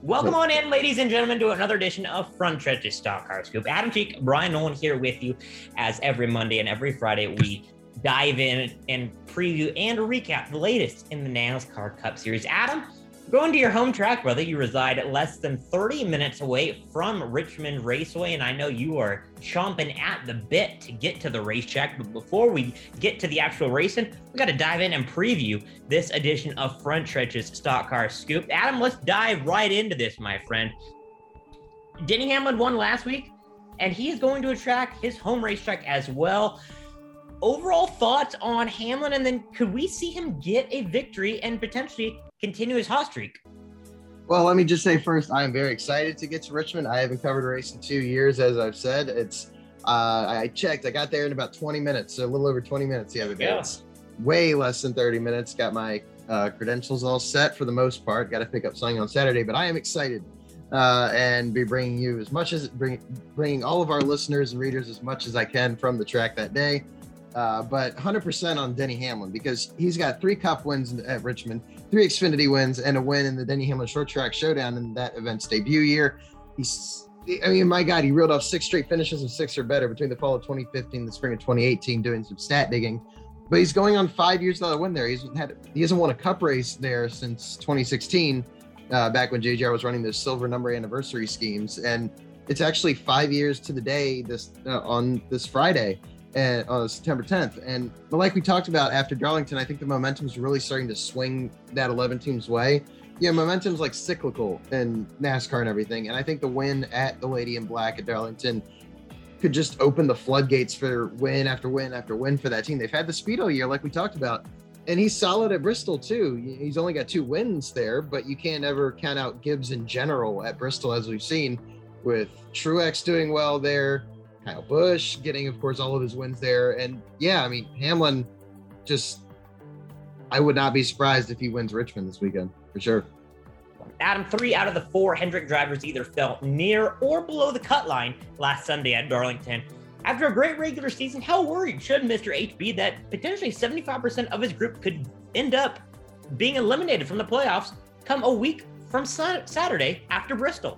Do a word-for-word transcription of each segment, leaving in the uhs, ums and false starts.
Welcome on in, ladies and gentlemen, to another edition of Front Stretch's Stock Car Scoop. Adam Cheek, Brian Nolan here with you, as every Monday and every Friday we dive in and preview and recap the latest in the NASCAR Cup Series. Adam, going to your home track, brother. You reside less than thirty minutes away from Richmond Raceway, and I know you are chomping at the bit to get to the racetrack. But before we get to the actual racing, we got to dive in and preview this edition of Front Stretch's Stock Car Scoop. Adam, let's dive right into this, my friend. Denny Hamlin won last week, and he is going to attract his home racetrack as well. Overall thoughts on Hamlin, and then could we see him get a victory and potentially continue his hot streak? Well, let me just say first, I am very excited to get to Richmond. I haven't covered a race in two years, as I've said. It's uh, I checked. I got there in about twenty minutes, so a little over twenty minutes the other day. Yeah. It's way less than thirty minutes. Got my uh, credentials all set for the most part. Got to pick up something on Saturday, but I am excited uh, and be bringing you as much as bring, bringing all of our listeners and readers as much as I can from the track that day. Uh, but one hundred percent on Denny Hamlin, because he's got three Cup wins at Richmond, three Xfinity wins, and a win in the Denny Hamlin Short Track Showdown in that event's debut year. He's, I mean, my God, he reeled off six straight finishes of six or better between the fall of twenty fifteen and the spring of twenty eighteen, doing some stat digging. But he's going on five years without a win there. He's had he hasn't won a Cup race there since twenty sixteen, uh, back when J G R was running those silver number anniversary schemes, and it's actually five years to the day this uh, on this Friday. And on September tenth. And but like we talked about after Darlington, I think the momentum's really starting to swing that eleven teams way. Yeah, momentum's like cyclical in NASCAR and everything. And I think the win at the Lady in Black at Darlington could just open the floodgates for win after win after win for that team. They've had the speed all year, like we talked about. And he's solid at Bristol too. He's only got two wins there, but you can't ever count out Gibbs in general at Bristol, as we've seen, with Truex doing well there, Kyle Busch getting, of course, all of his wins there. And yeah, I mean, Hamlin just, I would not be surprised if he wins Richmond this weekend, for sure. Adam, three out of the four Hendrick drivers either fell near or below the cut line last Sunday at Darlington. After a great regular season, how worried should Mister H be that potentially seventy-five percent of his group could end up being eliminated from the playoffs come a week from Saturday after Bristol?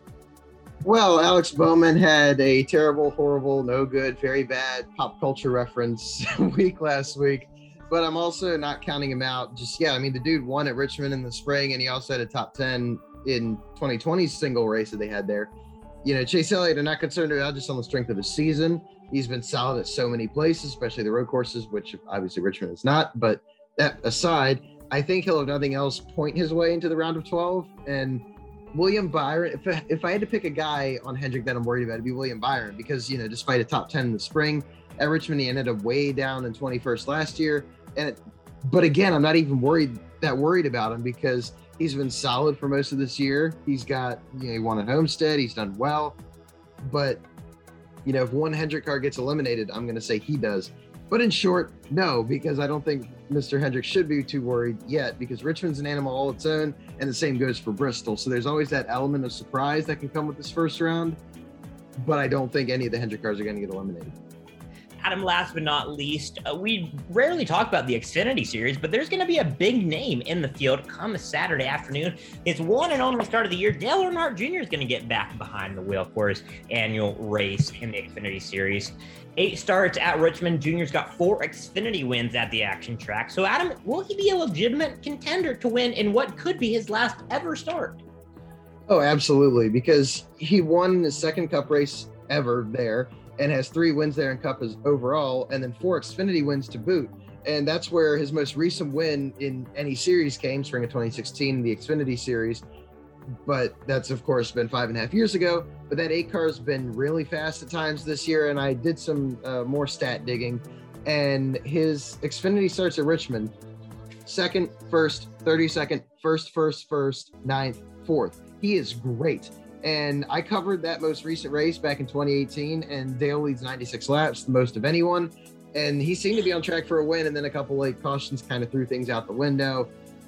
Well, Alex Bowman had a terrible, horrible, no good, very bad pop culture reference week last week, but I'm also not counting him out. Just, yeah, I mean, the dude won at Richmond in the spring, and he also had a top ten in twenty twenty's single race that they had there. You know, Chase Elliott, I'm not concerned about just on the strength of his season. He's been solid at so many places, especially the road courses, which obviously Richmond is not. But that aside, I think he'll have nothing else point his way into the round of twelve. And William Byron, if I, if I had to pick a guy on Hendrick that I'm worried about, it'd be William Byron, because, you know, despite a top ten in the spring at Richmond, he ended up way down in twenty-first last year. And it, but again, I'm not even worried that worried about him, because he's been solid for most of this year. He's got, you know, he won at Homestead, he's done well. But, you know, if one Hendrick car gets eliminated, I'm going to say he does. But in short, no, because I don't think Mister Hendrick should be too worried yet, because Richmond's an animal all its own, and the same goes for Bristol. So there's always that element of surprise that can come with this first round, but I don't think any of the Hendrick cars are going to get eliminated. Adam, last but not least, uh, we rarely talk about the Xfinity Series, but there's going to be a big name in the field come Saturday afternoon. It's one and only start of the year. Dale Earnhardt Junior is going to get back behind the wheel for his annual race in the Xfinity Series. Eight starts at Richmond. Junior's got four Xfinity wins at the action track. So, Adam, will he be a legitimate contender to win in what could be his last ever start? Oh, absolutely, because he won his second Cup race ever there, and has three wins there in Cup as overall, and then four Xfinity wins to boot. And that's where his most recent win in any series came, spring of twenty sixteen, the Xfinity Series. But that's, of course, been five and a half years ago. But that eight car has been really fast at times this year, and I did some uh, more stat digging. And his Xfinity starts at Richmond, second, first, thirty-second, first, first, first, ninth, fourth. He is great. And I covered that most recent race back in twenty eighteen, and Dale leads ninety-six laps, the most of anyone. And he seemed to be on track for a win, and then a couple late cautions kind of threw things out the window.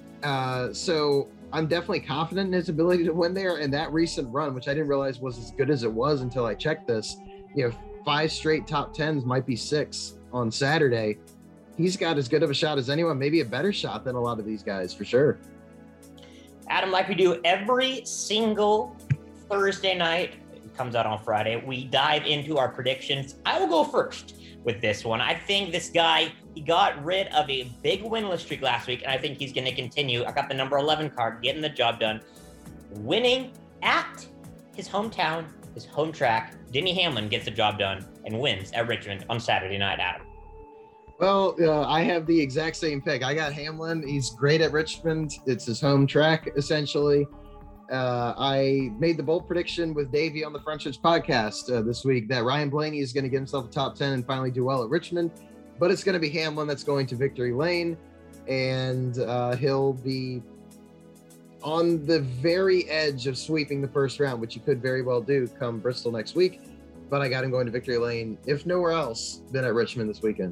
Uh, so I'm definitely confident in his ability to win there. And that recent run, which I didn't realize was as good as it was until I checked this, you know, five straight top tens, might be six on Saturday. He's got as good of a shot as anyone, maybe a better shot than a lot of these guys, for sure. Adam, like we do every single Thursday night, it comes out on Friday, we dive into our predictions. I will go first with this one. I think this guy, he got rid of a big winless streak last week, and I think he's going to continue. I got the number eleven card, getting the job done, winning at his hometown, his home track. Denny Hamlin gets the job done and wins at Richmond on Saturday night, Adam. Well, uh, I have the exact same pick. I got Hamlin. He's great at Richmond. It's his home track, essentially. Uh, I made the bold prediction with Davey on the Front Stretch podcast uh, this week that Ryan Blaney is going to get himself a top ten and finally do well at Richmond, but it's going to be Hamlin that's going to victory lane, and uh, he'll be on the very edge of sweeping the first round, which he could very well do come Bristol next week. But I got him going to victory lane, if nowhere else, than at Richmond this weekend.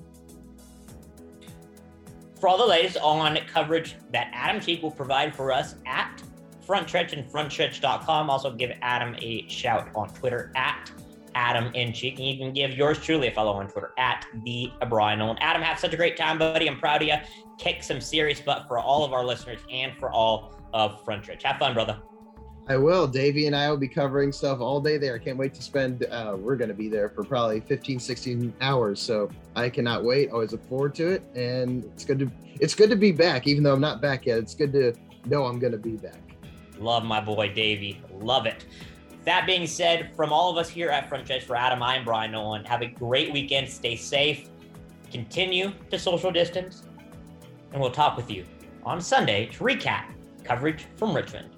For all the latest on coverage that Adam Cheek will provide for us at Front Stretch and front stretch dot com. Also give Adam a shout on Twitter at Adam and Cheek. And you can give yours truly a follow on Twitter at the Brian Nolan. Adam, have such a great time, buddy. I'm proud of you. Kick some serious butt for all of our listeners and for all of Front Stretch. Have fun, brother. I will. Davey and I will be covering stuff all day there. I can't wait to spend, uh, we're going to be there for probably fifteen, sixteen hours. So I cannot wait. Always look forward to it. And it's good to, it's good to be back, even though I'm not back yet. It's good to know I'm going to be back. Love my boy, Davey. Love it. That being said, from all of us here at Front Stretch, for Adam, I am Brian Nolan. Have a great weekend. Stay safe. Continue to social distance. And we'll talk with you on Sunday to recap coverage from Richmond.